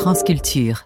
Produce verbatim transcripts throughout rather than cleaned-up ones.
France Culture.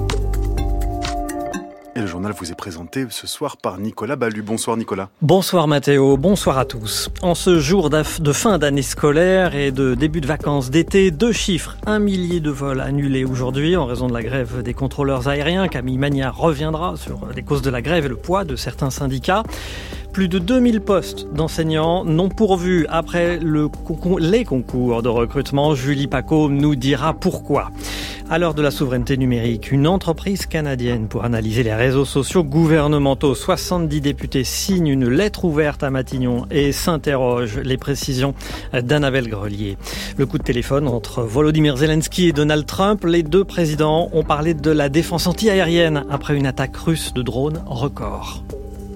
Et le journal vous est présenté ce soir par Nicolas Ballu. Bonsoir Nicolas. Bonsoir Mathéo, bonsoir à tous. En ce jour de fin d'année scolaire et de début de vacances d'été, deux chiffres. Un millier de vols annulés aujourd'hui en raison de la grève des contrôleurs aériens. Camille Magnard reviendra sur les causes de la grève et le poids de certains syndicats. Plus de deux mille postes d'enseignants non pourvus après le concours, les concours de recrutement. Julie Pacaud nous dira pourquoi. À l'heure de la souveraineté numérique, une entreprise canadienne pour analyser les réseaux sociaux gouvernementaux. soixante-dix députés signent une lettre ouverte à Matignon et s'interrogent. Les précisions d'Annabelle Grelier. Le coup de téléphone entre Volodymyr Zelensky et Donald Trump. Les deux présidents ont parlé de la défense anti-aérienne après une attaque russe de drones record.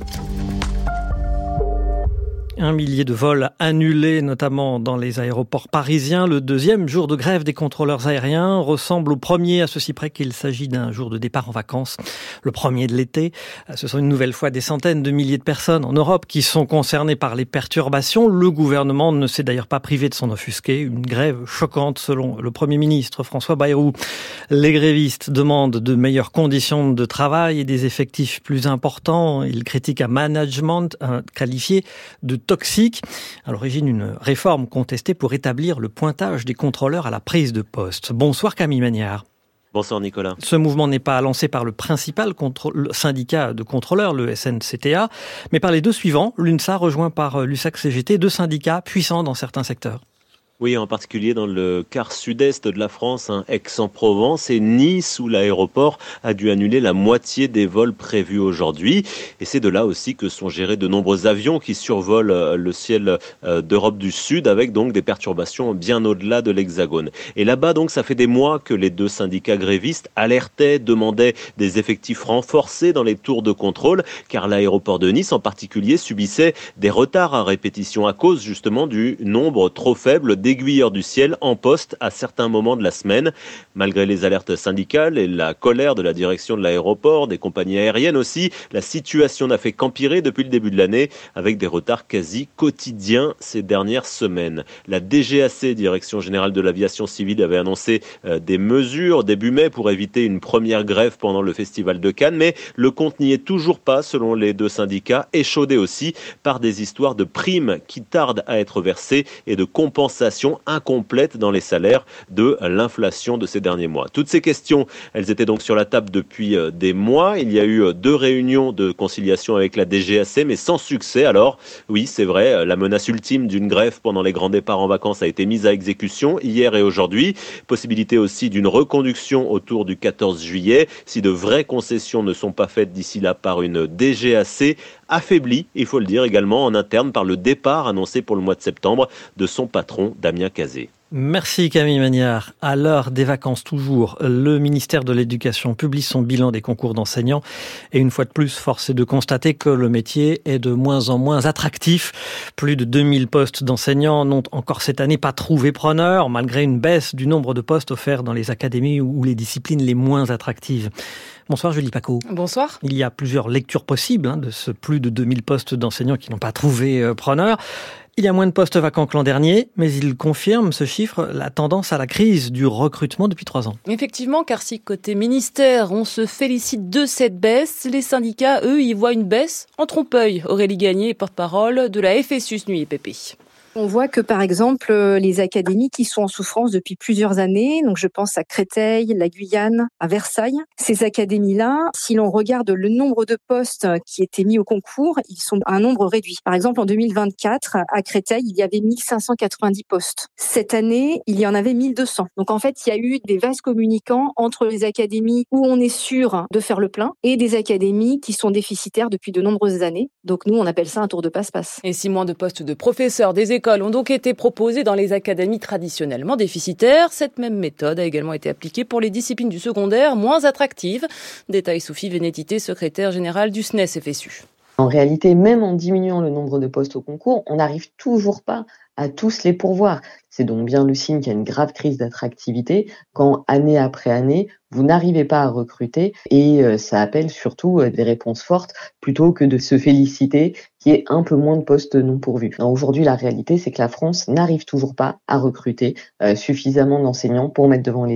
Un millier de vols annulés, notamment dans les aéroports parisiens. Le deuxième jour de grève des contrôleurs aériens ressemble au premier, à ceci près qu'il s'agit d'un jour de départ en vacances. Le premier de l'été. Ce sont une nouvelle fois des centaines de milliers de personnes en Europe qui sont concernées par les perturbations. Le gouvernement ne s'est d'ailleurs pas privé de s'en offusquer. Une grève choquante selon le Premier ministre François Bayrou. Les grévistes demandent de meilleures conditions de travail et des effectifs plus importants. Ils critiquent un management qualifié de toxique. À l'origine, une réforme contestée pour établir le pointage des contrôleurs à la prise de poste. Bonsoir Camille Magnard. Bonsoir Nicolas. Ce mouvement n'est pas lancé par le principal contrôle, syndicat de contrôleurs, le S N C T A, mais par les deux suivants, l'UNSA rejoint par l'U S A C C G T, deux syndicats puissants dans certains secteurs. Oui, en particulier dans le quart sud-est de la France, hein, Aix-en-Provence et Nice, où l'aéroport a dû annuler la moitié des vols prévus aujourd'hui. Et c'est de là aussi que sont gérés de nombreux avions qui survolent le ciel d'Europe du Sud, avec donc des perturbations bien au-delà de l'Hexagone. Et là-bas, donc, ça fait des mois que les deux syndicats grévistes alertaient, demandaient des effectifs renforcés dans les tours de contrôle, car l'aéroport de Nice, en particulier, subissait des retards à répétition à cause justement du nombre trop faible d'aiguilleurs du ciel en poste à certains moments de la semaine. Malgré les alertes syndicales et la colère de la direction de l'aéroport, des compagnies aériennes aussi, la situation n'a fait qu'empirer depuis le début de l'année, avec des retards quasi quotidiens ces dernières semaines. La D G A C, Direction Générale de l'Aviation Civile, avait annoncé euh, des mesures début mai pour éviter une première grève pendant le Festival de Cannes, mais le compte n'y est toujours pas selon les deux syndicats, échaudés aussi par des histoires de primes qui tardent à être versées et de compensations incomplète dans les salaires de l'inflation de ces derniers mois. Toutes ces questions, elles étaient donc sur la table depuis des mois. Il y a eu deux réunions de conciliation avec la D G A C, mais sans succès. Alors, oui, c'est vrai, la menace ultime d'une grève pendant les grands départs en vacances a été mise à exécution hier et aujourd'hui. Possibilité aussi d'une reconduction autour du quatorze juillet, si de vraies concessions ne sont pas faites d'ici là par une D G A C affaiblie, il faut le dire également en interne, par le départ annoncé pour le mois de septembre de son patron Damien Cazé. Merci Camille Magnard. À l'heure des vacances toujours, le ministère de l'Éducation publie son bilan des concours d'enseignants et une fois de plus, force est de constater que le métier est de moins en moins attractif. Plus de deux mille postes d'enseignants n'ont encore cette année pas trouvé preneur, malgré une baisse du nombre de postes offerts dans les académies ou les disciplines les moins attractives. Bonsoir Julie Pacaud. Bonsoir. Il y a plusieurs lectures possibles hein, de ce plus de deux mille postes d'enseignants qui n'ont pas trouvé euh, preneur. Il y a moins de postes vacants que l'an dernier, mais il confirme, ce chiffre, la tendance à la crise du recrutement depuis trois ans. Effectivement, car si côté ministère, on se félicite de cette baisse, les syndicats, eux, y voient une baisse en trompe-œil. Aurélie Gagné, porte-parole de la F S U S N U I P P. On voit que, par exemple, les académies qui sont en souffrance depuis plusieurs années, donc je pense à Créteil, la Guyane, à Versailles, ces académies-là, si l'on regarde le nombre de postes qui étaient mis au concours, ils sont à un nombre réduit. Par exemple, en deux mille vingt-quatre, à Créteil, il y avait mille cinq cent quatre-vingt-dix postes. Cette année, il y en avait mille deux cents. Donc en fait, il y a eu des vases communicants entre les académies où on est sûr de faire le plein et des académies qui sont déficitaires depuis de nombreuses années. Donc nous, on appelle ça un tour de passe-passe. Et si moins de postes de professeurs des écoles ont donc été proposés dans les académies traditionnellement déficitaires, cette même méthode a également été appliquée pour les disciplines du secondaire moins attractives. Détaille Sophie Vénétité, secrétaire générale du S N E S F S U. En réalité, même en diminuant le nombre de postes au concours, on n'arrive toujours pas à tous les pourvoir. C'est donc bien le signe qu'il y a une grave crise d'attractivité quand, année après année, vous n'arrivez pas à recruter et euh, ça appelle surtout euh, des réponses fortes plutôt que de se féliciter qu'il y ait un peu moins de postes non pourvus. Alors, aujourd'hui, la réalité, c'est que la France n'arrive toujours pas à recruter euh, suffisamment d'enseignants pour mettre devant les élèves.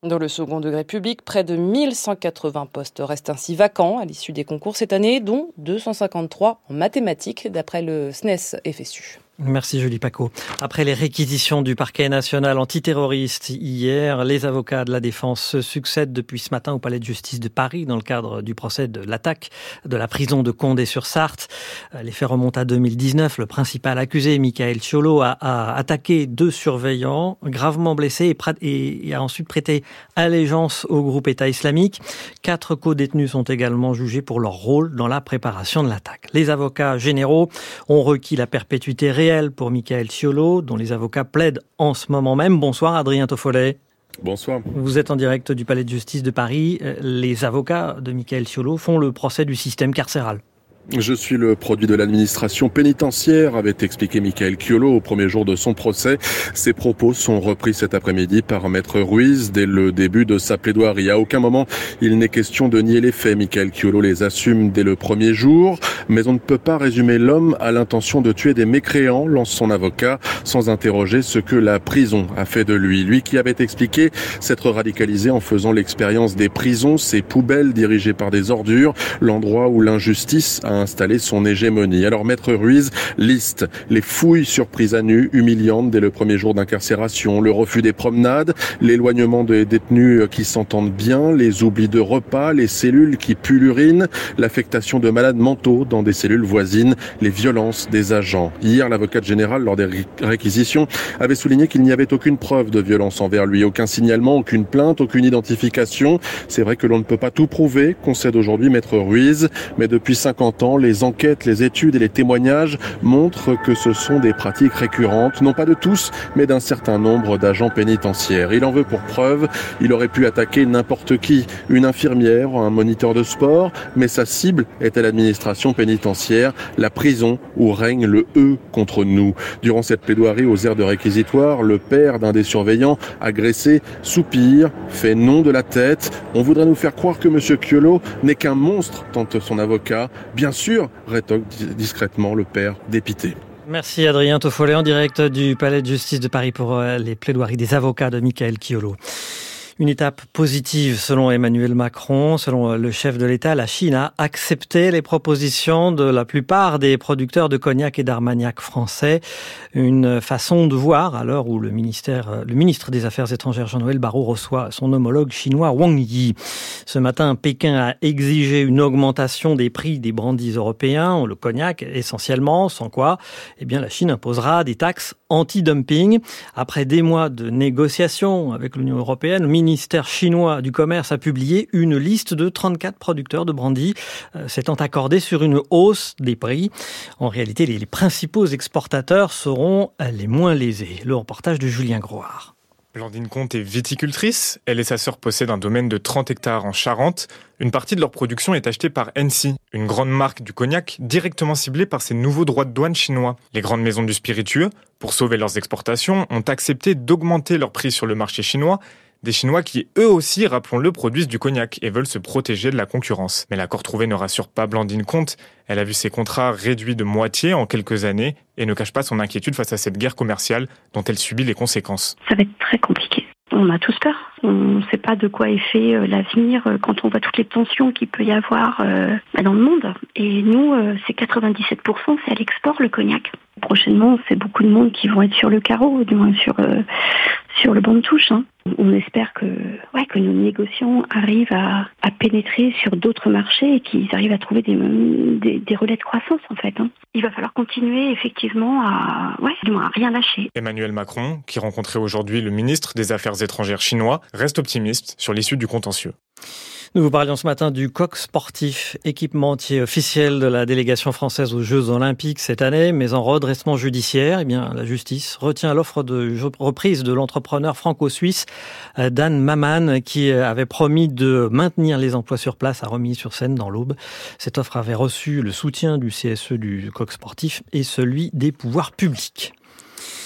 Dans le second degré public, près de mille cent quatre-vingts postes restent ainsi vacants à l'issue des concours cette année, dont deux cent cinquante-trois en mathématiques, d'après le S N E S F S U. Merci Julie Paco. Après les réquisitions du parquet national antiterroriste hier, les avocats de la défense se succèdent depuis ce matin au palais de justice de Paris dans le cadre du procès de l'attaque de la prison de Condé-sur-Sarthe. Les faits remontent à deux mille dix-neuf. Le principal accusé, Michael Ciolo, a, a attaqué deux surveillants gravement blessés et, prat- et, et a ensuite prêté allégeance au groupe État islamique. Quatre co-détenus sont également jugés pour leur rôle dans la préparation de l'attaque. Les avocats généraux ont requis la perpétuité réelle pour Michael Ciolo, dont les avocats plaident en ce moment même. Bonsoir Adrien Toffolet. Bonsoir. Vous êtes en direct du palais de justice de Paris. Les avocats de Michael Ciolo font le procès du système carcéral. Je suis le produit de l'administration pénitentiaire, avait expliqué Michael Ciolo au premier jour de son procès. Ses propos sont repris cet après-midi par Maître Ruiz dès le début de sa plaidoirie. À aucun moment, il n'est question de nier les faits. Michael Ciolo les assume dès le premier jour, mais on ne peut pas résumer l'homme à l'intention de tuer des mécréants, lance son avocat, sans interroger ce que la prison a fait de lui. Lui qui avait expliqué s'être radicalisé en faisant l'expérience des prisons, ces poubelles dirigées par des ordures, l'endroit où l'injustice a installé son hégémonie. Alors Maître Ruiz liste les fouilles surprises à nu, humiliantes dès le premier jour d'incarcération, le refus des promenades, l'éloignement des détenus qui s'entendent bien, les oublis de repas, les cellules qui puent l'urine, l'affectation de malades mentaux dans des cellules voisines, les violences des agents. Hier, l'avocate générale, lors des réquisitions, avait souligné qu'il n'y avait aucune preuve de violence envers lui, aucun signalement, aucune plainte, aucune identification. C'est vrai que l'on ne peut pas tout prouver, concède aujourd'hui Maître Ruiz, mais depuis cinquante ans, les enquêtes, les études et les témoignages montrent que ce sont des pratiques récurrentes, non pas de tous, mais d'un certain nombre d'agents pénitentiaires. Il en veut pour preuve, il aurait pu attaquer n'importe qui, une infirmière, un moniteur de sport, mais sa cible était l'administration pénitentiaire, la prison où règne le « eux » contre nous. Durant cette plaidoirie aux aires de réquisitoire, le père d'un des surveillants agressé soupire, fait non de la tête. On voudrait nous faire croire que M. Ciolo n'est qu'un monstre, tente son avocat. Bien sûr, rétoque discrètement le père dépité. Merci Adrien Toffolet en direct du palais de justice de Paris pour les plaidoiries des avocats de Michael Ciolo. Une étape positive selon Emmanuel Macron. Selon le chef de l'État, la Chine a accepté les propositions de la plupart des producteurs de cognac et d'armagnac français. Une façon de voir à l'heure où le ministère, le ministre des Affaires étrangères Jean-Noël Barrot reçoit son homologue chinois Wang Yi. Ce matin, Pékin a exigé une augmentation des prix des brandis européens, le cognac essentiellement, sans quoi, eh bien, la Chine imposera des taxes anti-dumping. Après des mois de négociations avec l'Union européenne, le ministère chinois du commerce a publié une liste de trente-quatre producteurs de brandy euh, s'étant accordés sur une hausse des prix. En réalité, les, les principaux exportateurs seront les moins lésés. Le reportage de Julien Groard. Blandine Comte est viticultrice. Elle et sa sœur possèdent un domaine de trente hectares en Charente. Une partie de leur production est achetée par N C, une grande marque du cognac directement ciblée par ces nouveaux droits de douane chinois. Les grandes maisons du spiritueux, pour sauver leurs exportations, ont accepté d'augmenter leur prix sur le marché chinois. Des Chinois qui, eux aussi, rappelons-le, produisent du cognac et veulent se protéger de la concurrence. Mais l'accord trouvé ne rassure pas Blandine Comte. Elle a vu ses contrats réduits de moitié en quelques années et ne cache pas son inquiétude face à cette guerre commerciale dont elle subit les conséquences. Ça va être très compliqué. On a tous peur. On ne sait pas de quoi est fait euh, l'avenir euh, quand on voit toutes les tensions qu'il peut y avoir euh, dans le monde. Et nous, euh, c'est quatre-vingt-dix-sept pour cent, c'est à l'export le cognac. Prochainement, c'est beaucoup de monde qui vont être sur le carreau, du moins sur euh, sur le banc de touche. Hein. On espère que ouais que nos négociants arrivent à, à pénétrer sur d'autres marchés et qu'ils arrivent à trouver des des, des relais de croissance en fait. Hein. Il va falloir continuer effectivement à ouais du moins à rien lâcher. Emmanuel Macron, qui rencontrait aujourd'hui le ministre des Affaires étrangères chinois, reste optimiste sur l'issue du contentieux. Nous vous parlions ce matin du coq sportif, équipementier officiel de la délégation française aux Jeux Olympiques cette année, mais en redressement judiciaire. Eh bien, la justice retient l'offre de reprise de l'entrepreneur franco-suisse Dan Maman, qui avait promis de maintenir les emplois sur place à Romilly-sur-Seine dans l'Aube. Cette offre avait reçu le soutien du C S E du coq sportif et celui des pouvoirs publics.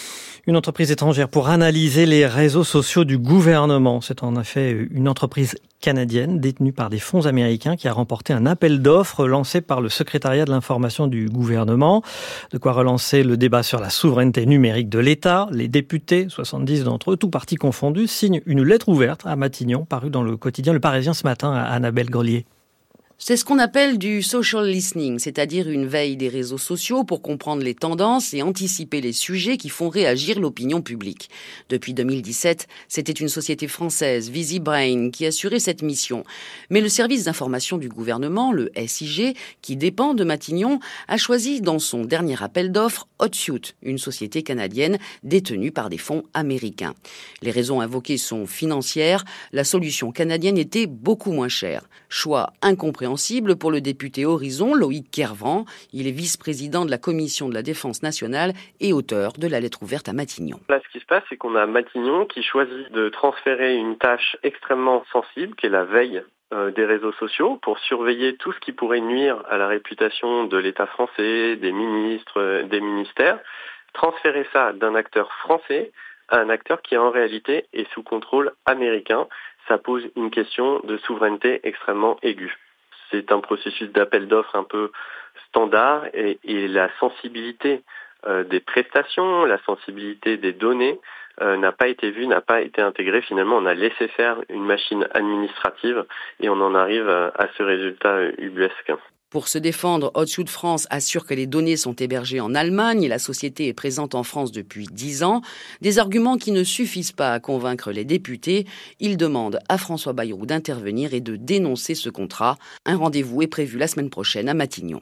Une entreprise étrangère pour analyser les réseaux sociaux du gouvernement. C'est en effet une entreprise canadienne détenue par des fonds américains qui a remporté un appel d'offres lancé par le secrétariat de l'information du gouvernement. De quoi relancer le débat sur la souveraineté numérique de l'État. Les députés, soixante-dix d'entre eux, tous partis confondus, signent une lettre ouverte à Matignon, parue dans le quotidien Le Parisien ce matin à Annabelle Grelier. C'est ce qu'on appelle du social listening, c'est-à-dire une veille des réseaux sociaux pour comprendre les tendances et anticiper les sujets qui font réagir l'opinion publique. Depuis deux mille dix-sept, c'était une société française, VisiBrain, qui assurait cette mission. Mais le service d'information du gouvernement, le S I G, qui dépend de Matignon, a choisi dans son dernier appel d'offres Hotsuite, une société canadienne détenue par des fonds américains. Les raisons invoquées sont financières. La solution canadienne était beaucoup moins chère. Choix incompréhensible pour le député Horizon, Loïc Kervran. Il est vice-président de la Commission de la Défense nationale et auteur de la lettre ouverte à Matignon. Là, ce qui se passe, c'est qu'on a Matignon qui choisit de transférer une tâche extrêmement sensible, qui est la veille euh, des réseaux sociaux, pour surveiller tout ce qui pourrait nuire à la réputation de l'État français, des ministres, euh, des ministères. Transférer ça d'un acteur français à un acteur qui, en réalité, est sous contrôle américain. Ça pose une question de souveraineté extrêmement aiguë. C'est un processus d'appel d'offres un peu standard et, et la sensibilité euh, des prestations, la sensibilité des données euh, n'a pas été vue, n'a pas été intégrée. Finalement, on a laissé faire une machine administrative et on en arrive à, à ce résultat ubuesque. Pour se défendre, Hotsuite France assure que les données sont hébergées en Allemagne et la société est présente en France depuis dix ans. Des arguments qui ne suffisent pas à convaincre les députés. Ils demandent à François Bayrou d'intervenir et de dénoncer ce contrat. Un rendez-vous est prévu la semaine prochaine à Matignon.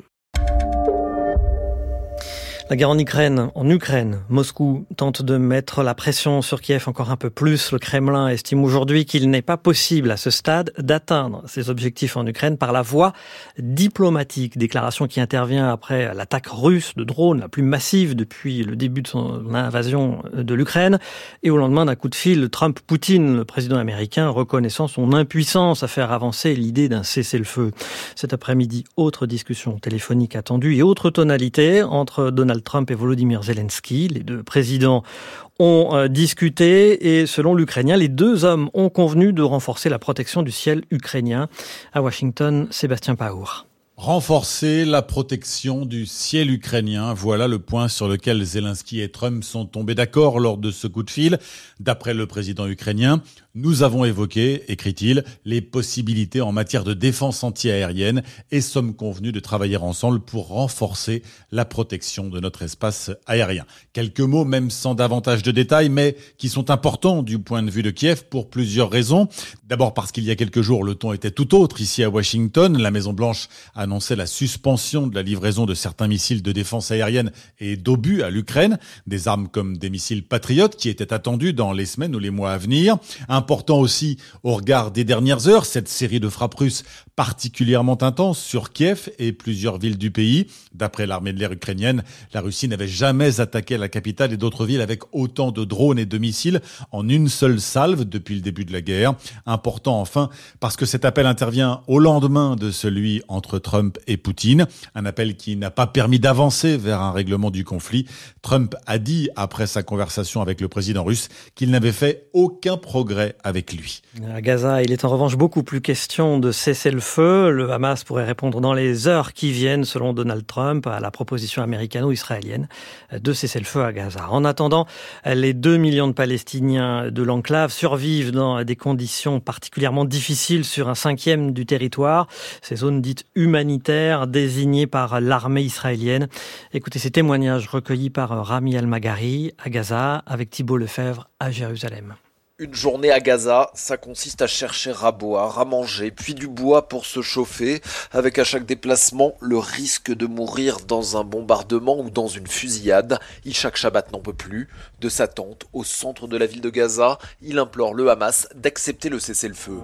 La guerre en Ukraine, en Ukraine, Moscou tente de mettre la pression sur Kiev encore un peu plus. Le Kremlin estime aujourd'hui qu'il n'est pas possible à ce stade d'atteindre ses objectifs en Ukraine par la voie diplomatique. Déclaration qui intervient après l'attaque russe de drones la plus massive depuis le début de son invasion de l'Ukraine et au lendemain d'un coup de fil de Trump-Poutine, le président américain reconnaissant son impuissance à faire avancer l'idée d'un cessez-le-feu. Cet après-midi, autre discussion téléphonique attendue et autre tonalité entre Donald Trump et Volodymyr Zelensky. Les deux présidents ont euh, discuté et selon l'Ukrainien, les deux hommes ont convenu de renforcer la protection du ciel ukrainien. À Washington, Sébastien Paour. Renforcer la protection du ciel ukrainien, voilà le point sur lequel Zelensky et Trump sont tombés d'accord lors de ce coup de fil. D'après le président ukrainien, nous avons évoqué, écrit-il, les possibilités en matière de défense antiaérienne et sommes convenus de travailler ensemble pour renforcer la protection de notre espace aérien. Quelques mots, même sans davantage de détails, mais qui sont importants du point de vue de Kiev pour plusieurs raisons. D'abord parce qu'il y a quelques jours, le ton était tout autre ici à Washington. La Maison-Blanche annonçait la suspension de la livraison de certains missiles de défense aérienne et d'obus à l'Ukraine, des armes comme des missiles Patriot qui étaient attendus dans les semaines ou les mois à venir. Important aussi au regard des dernières heures, cette série de frappes russes particulièrement intense sur Kiev et plusieurs villes du pays. D'après l'armée de l'air ukrainienne, la Russie n'avait jamais attaqué la capitale et d'autres villes avec autant de drones et de missiles en une seule salve depuis le début de la guerre. Important enfin parce que cet appel intervient au lendemain de celui entre Trump et Poutine, un appel qui n'a pas permis d'avancer vers un règlement du conflit. Trump a dit après sa conversation avec le président russe qu'il n'avait fait aucun progrès avec lui. À Gaza, il est en revanche beaucoup plus question de cesser le feu. Le Hamas pourrait répondre dans les heures qui viennent, selon Donald Trump, à la proposition américano-israélienne de cesser le feu à Gaza. En attendant, les deux millions de Palestiniens de l'enclave survivent dans des conditions particulièrement difficiles sur un cinquième du territoire. Ces zones dites humanitaires désignées par l'armée israélienne. Écoutez ces témoignages recueillis par Rami Al-Magari à Gaza avec Thibault Lefebvre à Jérusalem. Une journée à Gaza, ça consiste à chercher à boire, à manger, puis du bois pour se chauffer, avec à chaque déplacement le risque de mourir dans un bombardement ou dans une fusillade. Ishaq Shabbat n'en peut plus. De sa tente au centre de la ville de Gaza, il implore le Hamas d'accepter le cessez-le-feu.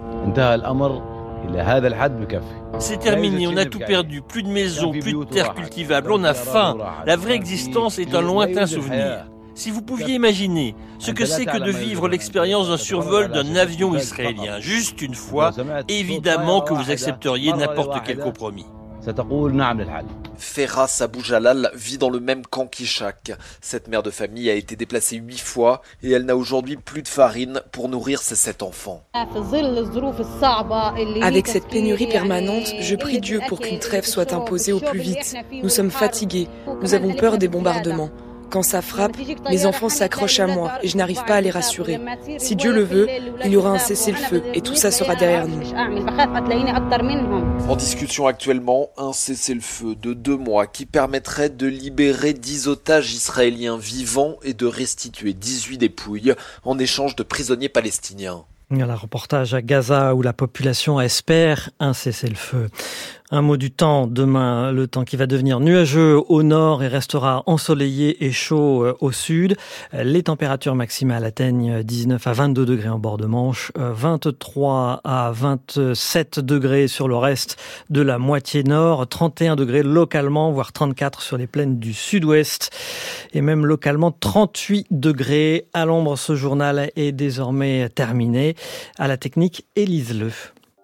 C'est terminé, on a tout perdu, plus de maisons, plus de terres cultivables, on a faim. La vraie existence est un lointain souvenir. Si vous pouviez imaginer ce que c'est que de vivre l'expérience d'un survol d'un avion israélien, juste une fois, évidemment que vous accepteriez n'importe quel compromis. Ferras Abou Jalal vit dans le même camp qu'Ishak. Cette mère de famille a été déplacée huit fois et elle n'a aujourd'hui plus de farine pour nourrir ses sept enfants. Avec cette pénurie permanente, je prie Dieu pour qu'une trêve soit imposée au plus vite. Nous sommes fatigués, nous avons peur des bombardements. Quand ça frappe, mes enfants s'accrochent à moi et je n'arrive pas à les rassurer. Si Dieu le veut, il y aura un cessez-le-feu et tout ça sera derrière nous. En discussion actuellement, un cessez-le-feu de deux mois qui permettrait de libérer dix otages israéliens vivants et de restituer dix-huit dépouilles en échange de prisonniers palestiniens. Voilà, reportage à Gaza où la population espère un cessez-le-feu. Un mot du temps, demain, le temps qui va devenir nuageux au nord et restera ensoleillé et chaud au sud. Les températures maximales atteignent dix-neuf à vingt-deux degrés en bord de Manche, vingt-trois à vingt-sept degrés sur le reste de la moitié nord, trente et un degrés localement, voire trente-quatre sur les plaines du sud-ouest et même localement trente-huit degrés. À l'ombre, ce journal est désormais terminé. À la technique, Élise Leu.